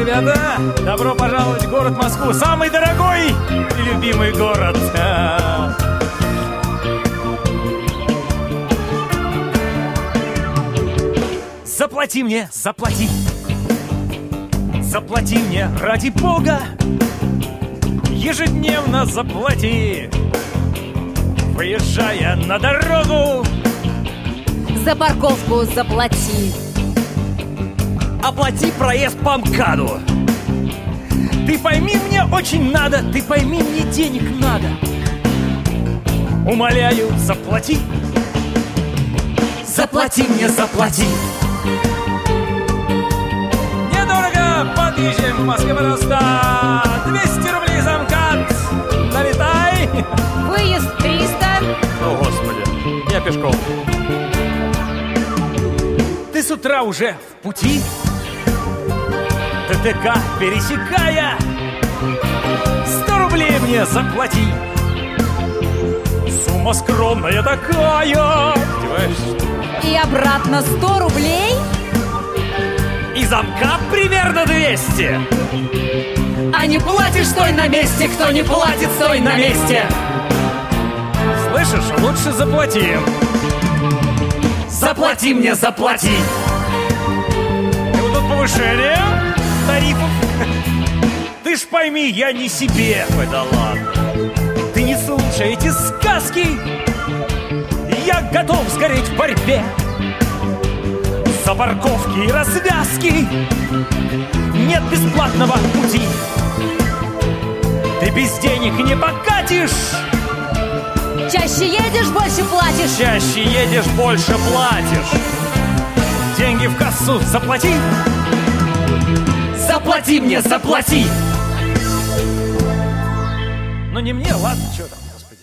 ребята! Добро пожаловать в город Москву! Самый дорогой и любимый город! Заплати мне, заплати! Заплати мне, ради Бога! Ежедневно заплати! Выезжая на дорогу! За парковку заплати! Оплати проезд по МКАДу. Ты пойми, мне очень надо. Ты пойми, мне денег надо. Умоляю, заплати. Заплати мне, заплати. Недорого, подъезжаем в Москве, пожалуйста. 200 рублей за МКАД. Налетай. Выезд 300. О, Господи, я пешком. Ты с утра уже в пути? ТТК пересекая, 100 рублей мне заплати. Сумма скромная такая. Издеваешься? И обратно 100 рублей? И замка примерно 200. А не платишь, стой на месте. Кто не платит, стой на месте. Слышишь, лучше заплати. Заплати мне, заплати. И вот тут повышение тарифов. Ты ж пойми, я не себе. Ой, да ладно. Ты не слушай эти сказки. Я готов сгореть в борьбе за парковки и развязки. Нет бесплатного пути. Ты без денег не покатишь. Чаще едешь, больше платишь. Чаще едешь, больше платишь. Деньги в кассу заплати. Заплати мне, заплати. Ну не мне, ладно, что там.